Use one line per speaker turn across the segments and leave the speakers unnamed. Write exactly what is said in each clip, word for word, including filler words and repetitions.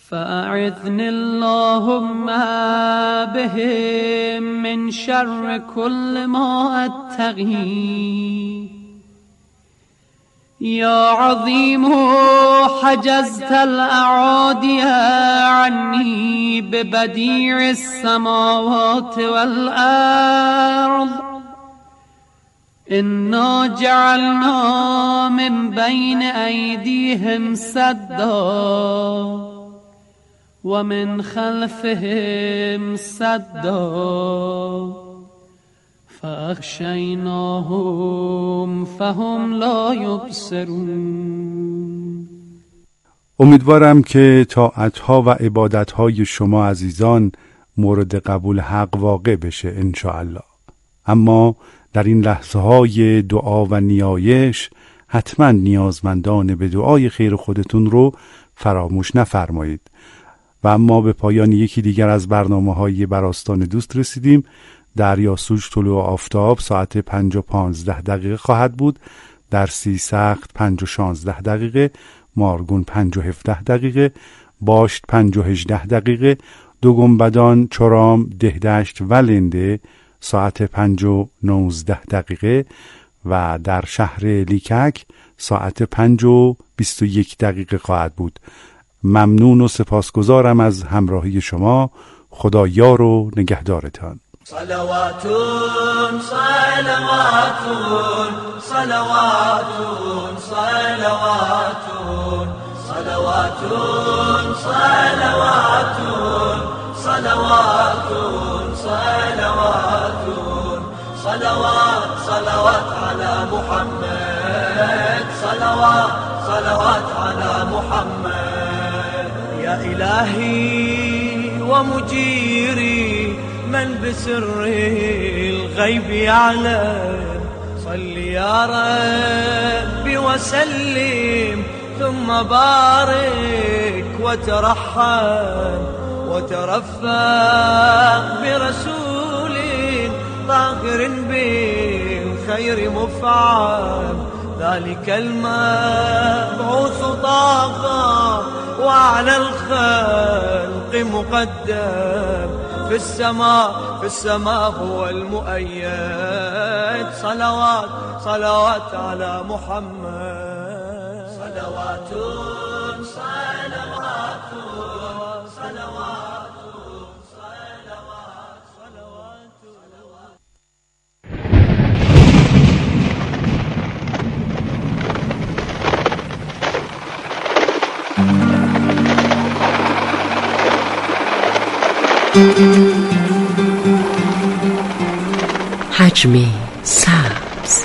فأعذني اللهم بهم من شر كل ما أتقي يا عظيم حجزت الأعادي عني ببديع السماوات والأرض إنا جعلنا من بين أيديهم سدا ومن خلفهم سدا فأغشيناهم فهم لا يبصرون.
امیدوارم که طاعتها و عبادتهای شما عزیزان مورد قبول حق واقع بشه انشاءالله. اما در این لحظه های دعا و نیایش حتما نیازمندان به دعای خیر خودتون رو فراموش نفرمایید. و اما به پایان یکی دیگر از برنامه های بر آستان دوست رسیدیم. دریا سوج طلوع آفتاب ساعت پنج و پانزده دقیقه خواهد بود، درسی سخت پنج و شانزده دقیقه، مارگون پنج و هفده دقیقه، باشت پنج و هجده دقیقه، دو گنبدان، چرام، دهدشت و لنده ساعت پنج و نوزده دقیقه و در شهر لیکک ساعت پنج و بیست و یک دقیقه خواهد بود. ممنون و سپاسگزارم از همراهی شما. خدا یار و نگهدارتان.
صلوات صلوات صلوات صلوات صلوات صلوات صلوات صلوات صلوات صلوات على محمد صلوات صلوات على محمد يا إلهي ومجيري من بسر الغيب يعلم صل يا ربي وسلم ثم بارك وترحم وترفق برسول طاهر بالخير مفعم ذلك المبعوث طاغى وعلى الخلق مقدم في السماء في السماء هو المؤيد صلوات صلوات على محمد صلوات صلوات صلوات صلوات صلوات
حجم سبز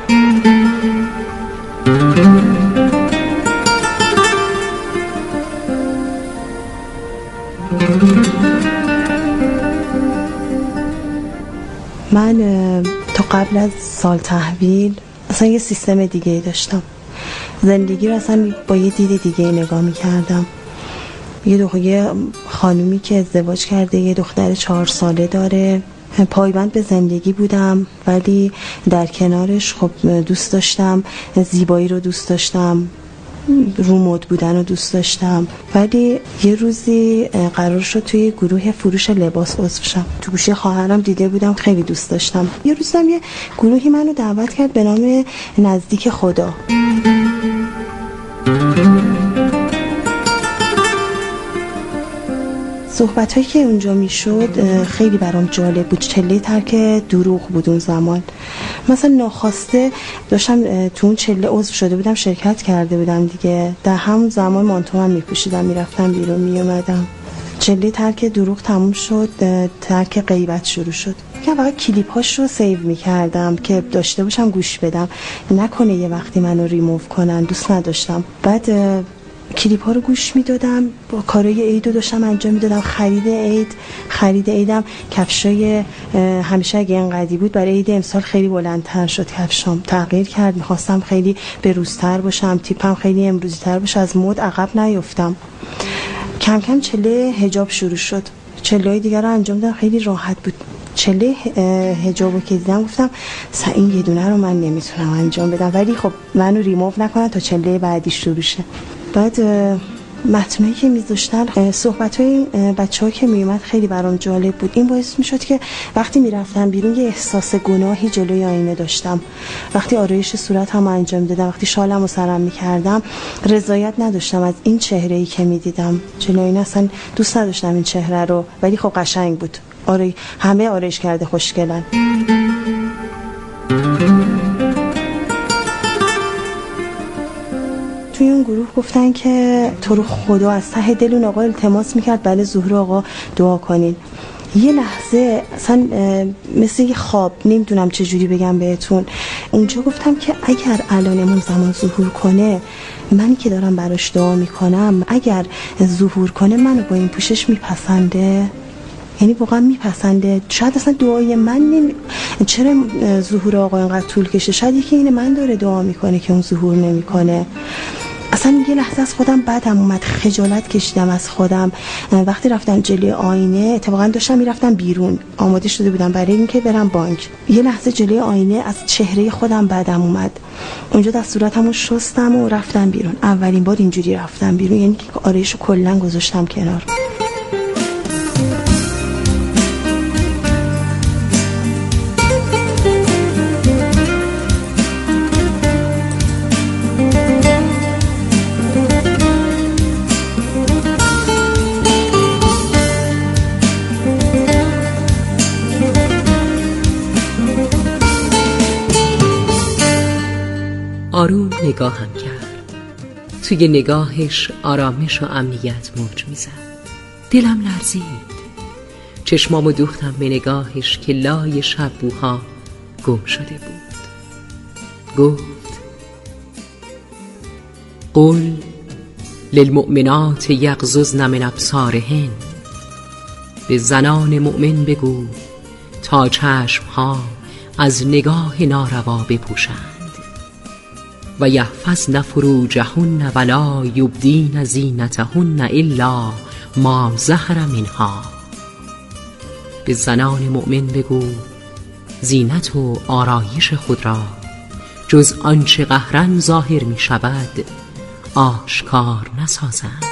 من تا قبل از سال تحویل اصلا یه سیستم دیگه ای داشتم. زندگی رو اصلا با یه دید دیگه نگاه می‌کردم. یه دختر خانومی که ازدواج کرده، یه دختر چهار ساله داره، پایبند به زندگی بودم، ولی در کنارش خب دوست داشتم زیبایی رو، دوست داشتم رو مد بودن رو دوست داشتم. ولی یه روزی قرار شد توی گروه فروش لباس عضو شم. تو گوشی خواهرم دیده بودم، خیلی دوست داشتم. یه روزم یه گروهی منو دعوت کرد به نام نزدیک خدا. صحبت‌هایی که اونجا میشد خیلی برام جالب بود. چله ترک دروغ بود اون زمان. مثلا ناخواسته داشتم تو اون چله عضو شده بودم، شرکت کرده بودم دیگه. در همون زمان مانتو هم میپوشیدم، میرفتم بیرون میومدم. چله ترک دروغ تموم شد، ترک غیبت شروع شد. که واقعا کلیپ هاش رو سیو میکردم که داشته باشم گوش بدم، نکنه یه وقتی منو ریموو کنن. دوست نداشتم. بعد کلیپ ها رو گوش میدادم، با کارهای عید رو داشتم انجام میدادم. خرید عید خرید عیدم کفشای همیشه اگه اینقدی بود، برای عید امسال خیلی بلندتر شد کفشام، تغییر کرد. میخواستم خیلی بروزتر باشم، تیپم خیلی امروزی تر باشه، از مد عقب نیفتم. کم کم چله حجاب شروع شد، چله های دیگر رو انجام دادم، خیلی راحت بود. چله حجابو که دیدم گفتم این یه دونه رو من نمیتونم انجام بدم، ولی خب منو ریموو نکنن تا چله بعدی شروع شه. بعد متنایی که میذاشتن، صحبت های بچه ها که میومد خیلی برام جالب بود. این باعث میشد که وقتی میرفتم بیرون یه احساس گناهی جلوی آینه داشتم. وقتی آرایش صورتم انجام دادم، وقتی شالم رو سرم میکردم، رضایت نداشتم از این چهره‌ای که میدیدم جلوی آینه. اصلا دوست نداشتم این چهره رو، ولی خب قشنگ بود. آره، همه آرایش کرده خوشگلن. توی اون گروه گفتن که تو رو خدا از ته دل اون آقا التماس میکرد بله ظهور آقا دعا کنین. یه لحظه اصلا مثل یه خواب، نمیدونم چجوری بگم بهتون، اونجا گفتم که اگر الان امام زمان ظهور کنه، منی که دارم براش دعا میکنم، اگر ظهور کنه منو با این پوشش میپسنده؟ یعنی واقعا میپسنده؟ شاید اصلا دعای من نمی... چرا ظهور آقا اینقدر طول کشه؟ شاید یکی اینه من داره دعا میکنه که اون ظهور نمیکنه. اصلا یه لحظه از خودم بدم اومد، خجالت کشیدم از خودم. وقتی رفتم جلوی آینه، اتفاقا داشتم میرفتم بیرون، آماده شده بودم برای اینکه برم بانک، یه لحظه جلوی آینه از چهره خودم بدم اومد. اونجا دست صورتمو شستم و رفتم بیرون. اولین بار اینجوری رفتم بیرون، یعنی که آرایشو کلا گذاشتم کنار.
آروم نگاهم کرد. توی نگاهش آرامش و امنیت موج میزد. دلم لرزید. چشمامو دوختم به نگاهش که لای شبوها گم شده بود. گفت: قل للمؤمنات یغضضن من ابصارهن. به زنان مؤمن بگو تا چشمها از نگاه ناروا بپوشند. و یحفظن فروجهن ولا یبدین زینتهن الا ما ظهر منها. به زنان مؤمن بگو زینت و آرایش خود را جز آنچه قهرن ظاهر می شود آشکار نسازند.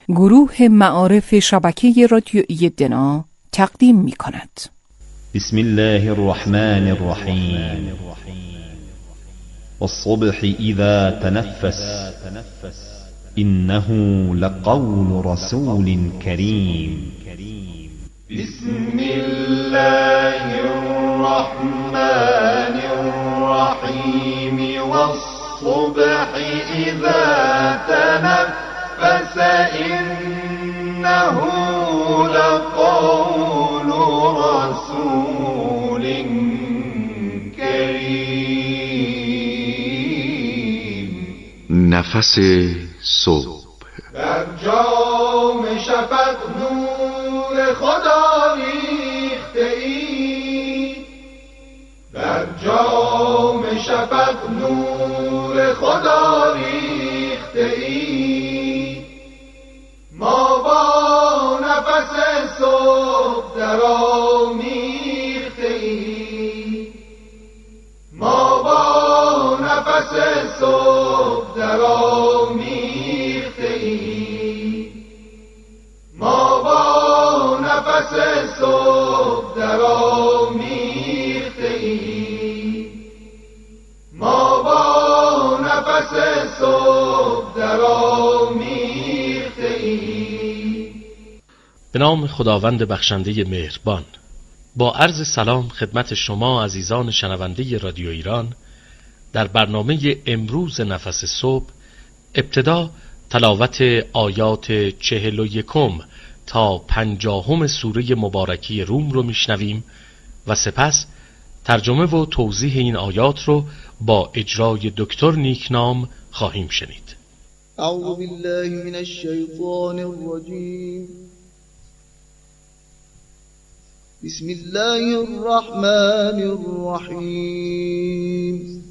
گروه معارف شبکه رادیویی دنا تقدیم می کند.
بسم الله الرحمن الرحیم والصبح اذا تنفس انه لقول رسول کریم.
بسم الله الرحمن الرحیم والصبح اذا تنفس انه لقول رسول کریم.
نفس صبح.
در جام شفق نور خدا ریخته ای، در جام شفق نور خدا ریخته ای. ما با نفس صبح در آمیخته ای، ما با نفس صبح در آمیخته ای، ما با نفس صبح در آمیخته ای، ما با نفس صبح در آمیخته ای.
به نام خداوند بخشنده مهربان. با عرض سلام خدمت شما عزیزان شنونده رادیو ایران. در برنامه امروز نفس صبح ابتدا تلاوت آیات چهل و یکم تا پنجاهم سوره مبارکی روم رو میشنویم و سپس ترجمه و توضیح این آیات رو با اجرای دکتر نیکنام خواهیم شنید.
اعوذ بالله من الشیطان الرجیم. بسم الله الرحمن الرحیم.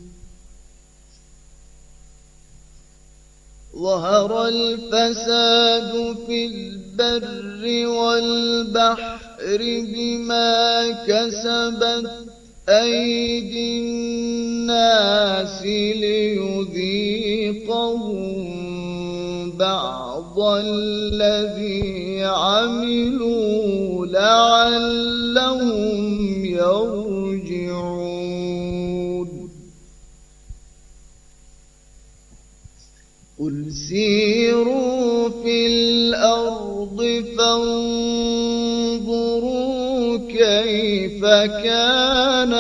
ظهر الفساد في البر والبحر بما كسبت أيدي الناس ليذيقهم بعض الذي عملوا لعلهم يرجعون. قل سيروا في الأرض فانظروا كيف كان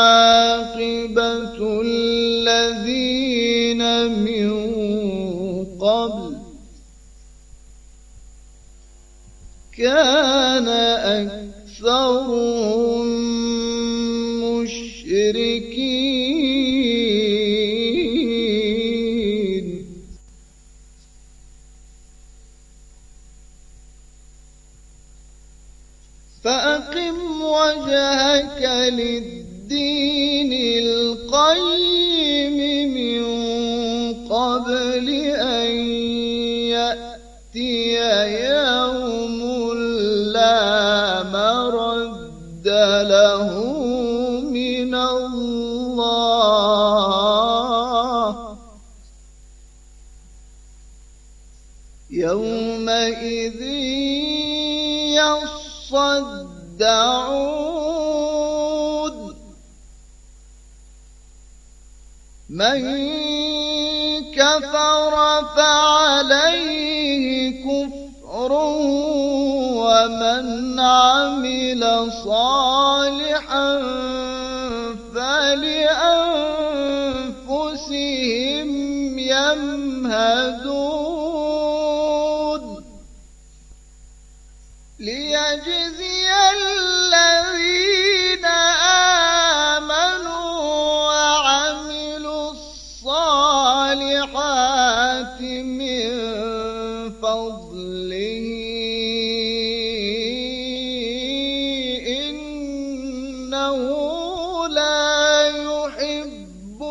عاقبة الذين من قبل كان أكثرهم مشركين. فأقم وجهك للدين القيم من قبل أن يأتي يوم لا مرد له من الله يومئذ يصدعون. من كفر فعليه كفره ومن عمل صالحا فلأنفسهم يمهدون. ليجزي الذين آمنوا وعملوا الصالحات من فضله إنه لا يحب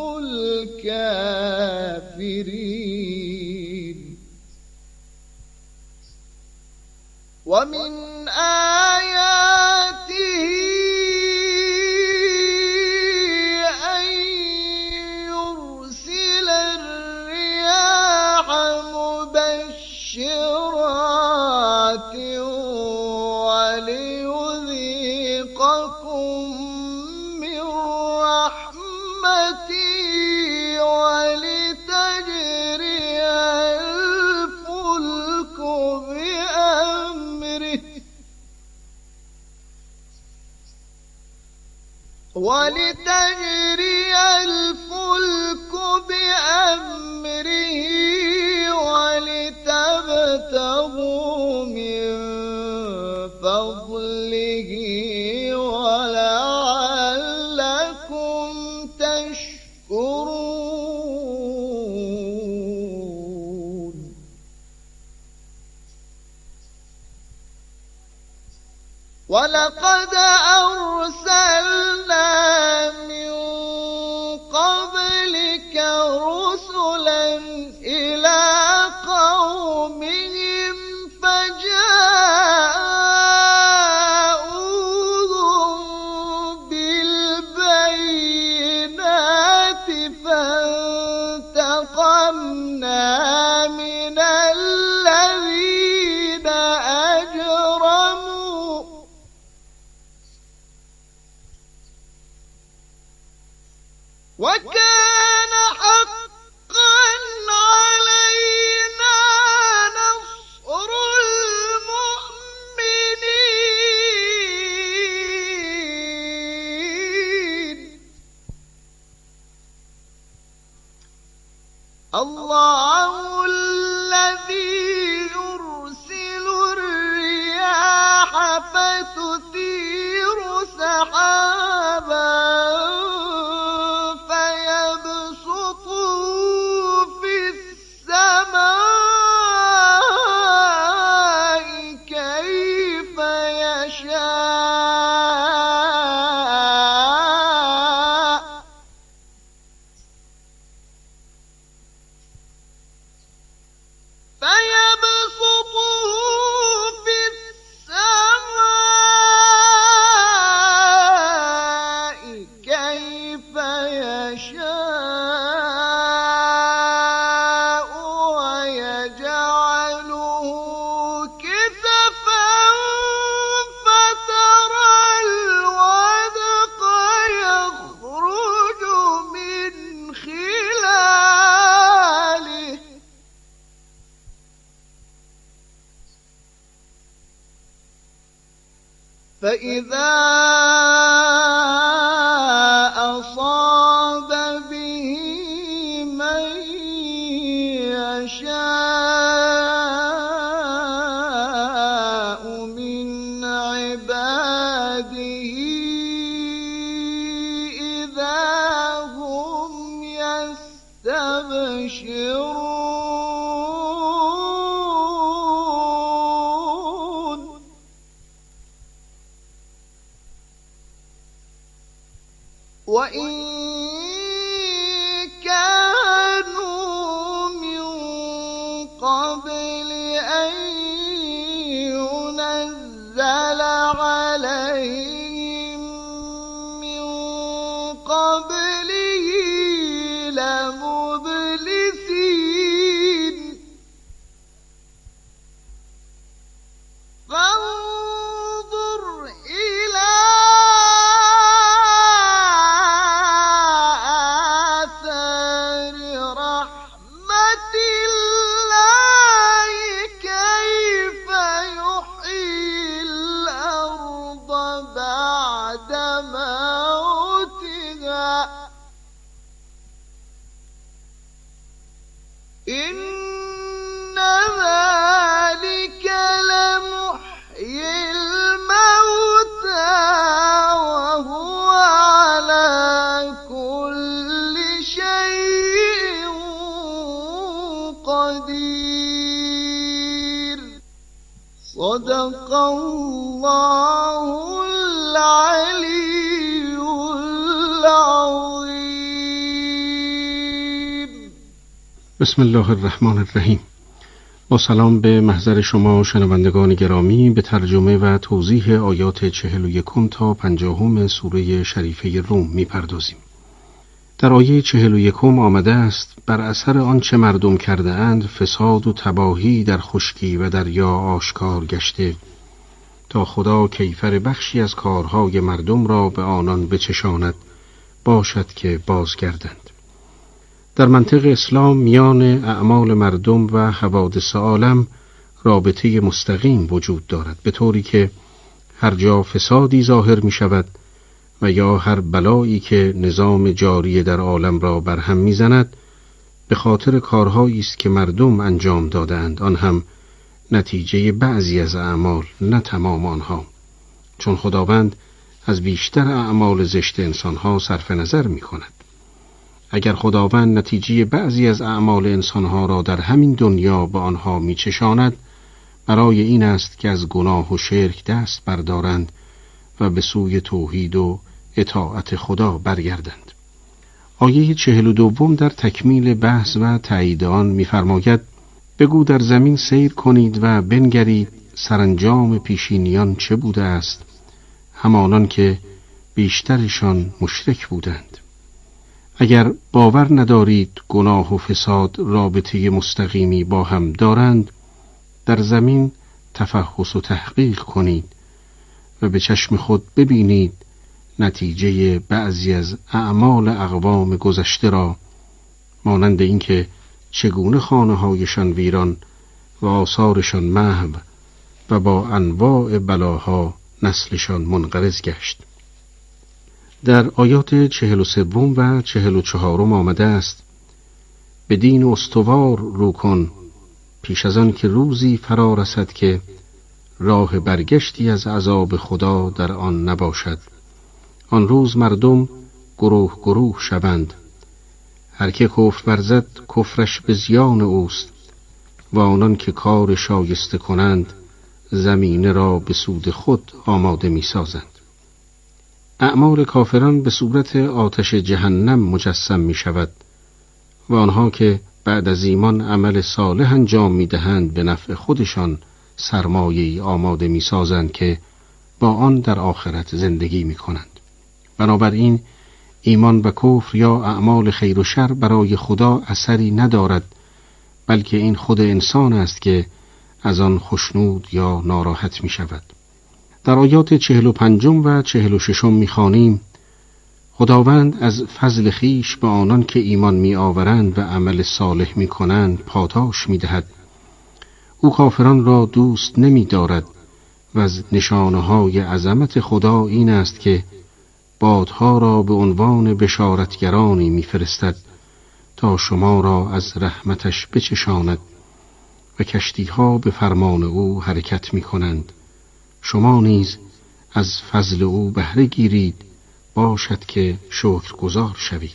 الكافرين. ومن آياته أن يرسل الرياح مبشرات ولتجري الفلك بأمره ولتبتغوا من فضله ولعلكم تشكرون. ولقد أرسلنا من قبلك رسلا إلى قومهم فجاءوهم بالبينات فانتقمنا من الذين أجرموا وكان حقا علينا نصر المؤمنين. الله الذي يرسل الرياح فتثير سحابا فإذا أصاب به من يشاء من عباده إذا هم يستبشرون. وإن كانوا من قبل أن ينزل عليهم من قبله لمبلسين. فانظر إلى إن ذلك لمحيي الموتى وهو على كل شيء قدير. صدق الله العلي العظيم.
بسم الله الرحمن الرحیم. با سلام به محضر شما شنوندگان گرامی به ترجمه و توضیح آیات چهل و یکم تا پنجاهم سوره شریفه روم می پردازیم. در آیه چهل و یکم آمده است بر اثر آنچه مردم کرده اند فساد و تباهی در خشکی و دریا آشکار گشته تا خدا کیفر بخشی از کارهای مردم را به آنان بچشاند باشد که بازگردند. در منطق اسلام میان اعمال مردم و حوادث عالم رابطه مستقیم وجود دارد، به طوری که هر جا فسادی ظاهر می شود و یا هر بلایی که نظام جاری در عالم را برهم میزند به خاطر کارهایی است که مردم انجام دادند، آن هم نتیجه بعضی از اعمال نه تمام آنها، چون خداوند از بیشتر اعمال زشت انسانها صرف نظر می کند. اگر خداوند نتیجه بعضی از اعمال انسانها را در همین دنیا به آنها می چشاند، برای این است که از گناه و شرک دست بردارند و به سوی توحید و اطاعت خدا برگردند. آیه چهل و دوم در تکمیل بحث و تایید آن می‌فرماید: بگو در زمین سیر کنید و بنگرید سرانجام پیشینیان چه بوده است، همانان که بیشترشان مشرک بودند. اگر باور ندارید گناه و فساد رابطه مستقیمی با هم دارند، در زمین تفحص و تحقیق کنید و به چشم خود ببینید نتیجه بعضی از اعمال اقوام گذشته را، مانند اینکه چگونه خانه‌هایشان ویران و آثارشان محو و با انواع بلاها نسلشان منقرض گشت. در آیات چهل و سوم و چهل و چهارم آمده است: به دین استوار رو کن پیش از آن که روزی فرا رسد که راه برگشتی از عذاب خدا در آن نباشد. آن روز مردم گروه گروه شوند، هر که کفر ورزد کفرش به زیان اوست و آنان که کار شایسته کنند زمینه را به سود خود آماده می سازند. اعمال کافران به صورت آتش جهنم مجسم می شود و آنها که بعد از ایمان عمل صالح انجام می دهند به نفع خودشان سرمایه‌ای آماده می سازند که با آن در آخرت زندگی می کنند. بنابراین ایمان و کفر یا اعمال خیر و شر برای خدا اثری ندارد، بلکه این خود انسان است که از آن خشنود یا ناراحت می شود. در آیات چهل و پنجم و چهل و ششم می خوانیم: خداوند از فضل خیش به آنان که ایمان می آورند و عمل صالح می کنند پاداش می دهد. او کافران را دوست نمی دارد و از نشانه های عظمت خدا این است که بادها را به عنوان بشارتگرانی می فرستد تا شما را از رحمتش بچشاند و کشتیها به فرمان او حرکت می کنند. شما نیز از فضل او بهره گیرید، باشد که شکرگزار شوید.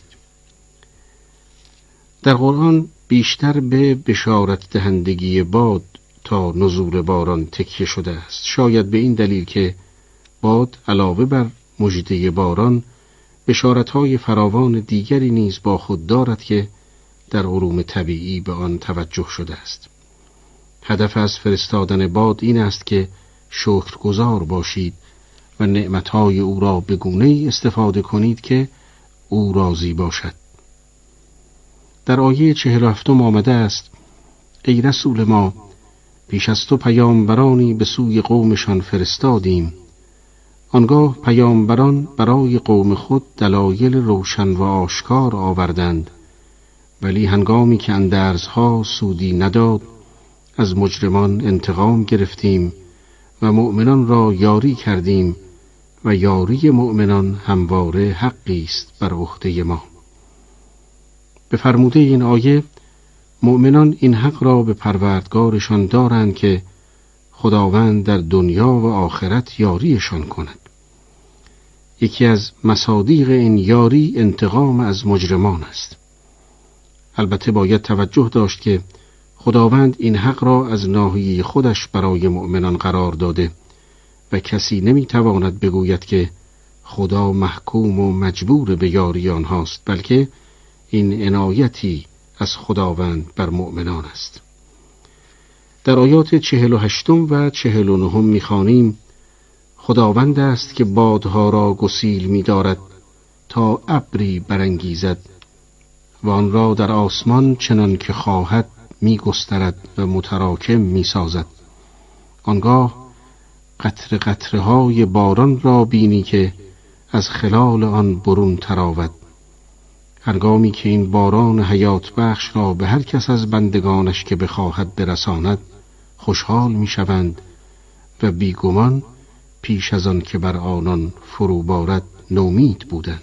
در قرآن بیشتر به بشارت دهندگی باد تا نزول باران تکیه شده است، شاید به این دلیل که باد علاوه بر مژده باران بشارت‌های فراوان دیگری نیز با خود دارد که در علوم طبیعی به آن توجه شده است. هدف از فرستادن باد این است که شکرگزار باشید و نعمتهای او را به گونه‌ای استفاده کنید که او راضی باشد. در آیه چهل و هفتم آمده است: ای رسول ما، پیش از تو پیامبرانی به سوی قومشان فرستادیم. آنگاه پیامبران برای قوم خود دلایل روشن و آشکار آوردند، ولی هنگامی که اندرزها سودی نداد از مجرمان انتقام گرفتیم و مؤمنان را یاری کردیم و یاری مؤمنان همواره حقی است بر عهده ما. به فرموده این آیه مؤمنان این حق را به پروردگارشان دارند که خداوند در دنیا و آخرت یاریشان کند. یکی از مصادیق این یاری انتقام از مجرمان است. البته باید توجه داشت که خداوند این حق را از ناحیه خودش برای مؤمنان قرار داده و کسی نمیتواند بگوید که خدا محکوم و مجبور به یاری آنهاست، بلکه این عنایتی از خداوند بر مؤمنان است. در آیات چهل و هشتم و چهل و نهم می‌خوانیم: خداوند است که بادها را گسیل می‌دارد تا ابری برانگیزد و آن را در آسمان چنان که خواهد می‌گسترد و متراکم می‌سازد. آنگاه قطره قطره های باران را بینی که از خلال آن برون تراود. هنگامی که این باران حیات بخش را به هر کس از بندگانش که بخواهد برساند خوشحال می‌شوند و بیگمان پیش از آن که بر آنان فرو بارد نومید بودند.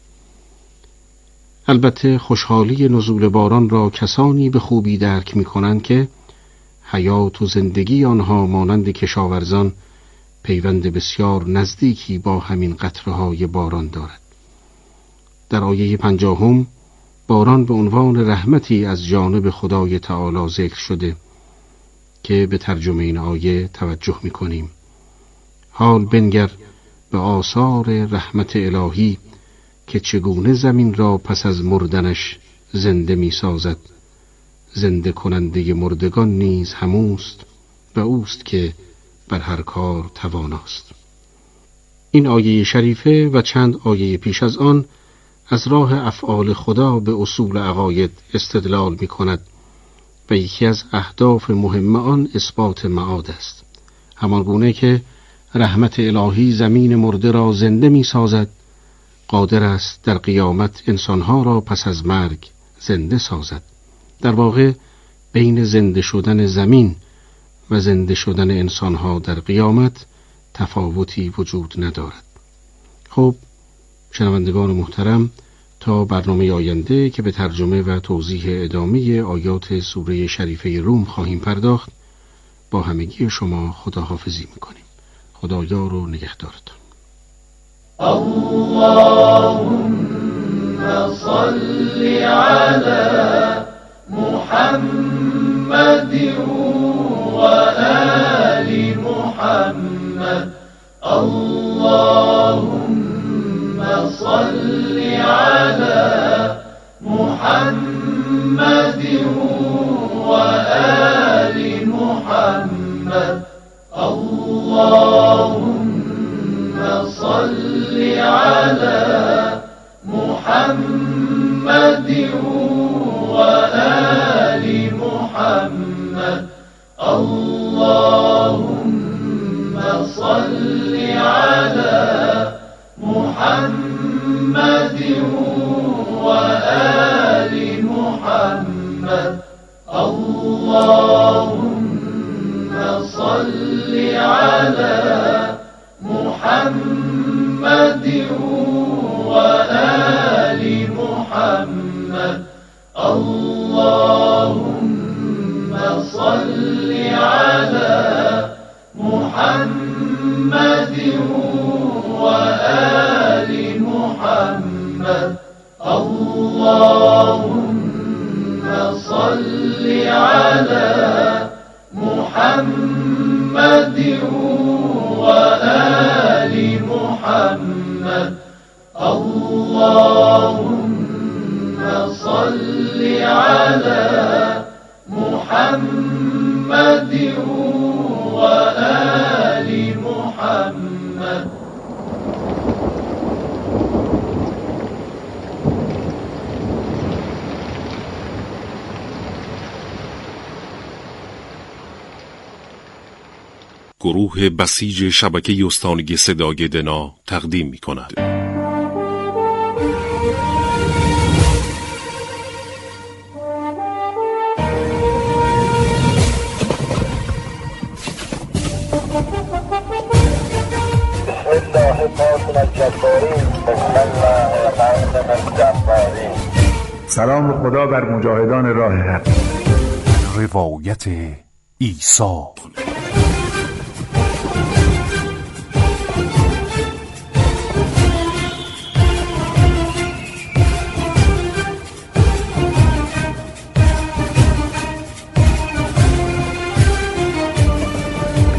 البته خوشحالی نزول باران را کسانی به خوبی درک می کنند که حیات و زندگی آنها مانند کشاورزان پیوند بسیار نزدیکی با همین قطره‌های باران دارد. در آیه پنجاهم باران به عنوان رحمتی از جانب خدای تعالی ذکر شده که به ترجمه این آیه توجه می کنیم. حال بنگر به آثار رحمت الهی که چگونه زمین را پس از مردنش زنده می سازد. زنده کننده مردگان نیز هموست و اوست که بر هر کار تواناست. این آیه شریفه و چند آیه پیش از آن از راه افعال خدا به اصول عقاید استدلال می کند و یکی از اهداف مهم آن اثبات معاد است. همان گونه که رحمت الهی زمین مرده را زنده می سازد، قادر است در قیامت انسانها را پس از مرگ زنده سازد. در واقع بین زنده شدن زمین و زنده شدن انسانها در قیامت تفاوتی وجود ندارد. خب شنوندگان محترم، تا برنامه آینده که به ترجمه و توضیح ادامه آیات سوره شریفه روم خواهیم پرداخت، با همگی شما خداحافظی می‌کنیم. خدایار و نگهدارتان.
اللهم صل على محمد و آل محمد. اللهم صل على محمد و آل محمد. اللهم صل على محمد و آل محمد. اللهم صل على محمد و آل محمد. اللهم صل على محمد و آل محمد. اللهم صل على محمد و آل محمد. اللهم صل على محمد و آل محمد. اللهم صل على محمد و آل محمد.
گروه بسیج شبکه استانگی صدای دنا تقدیم می کند.
سلام خدا بر مجاهدان راه حق.
روایت عیسی.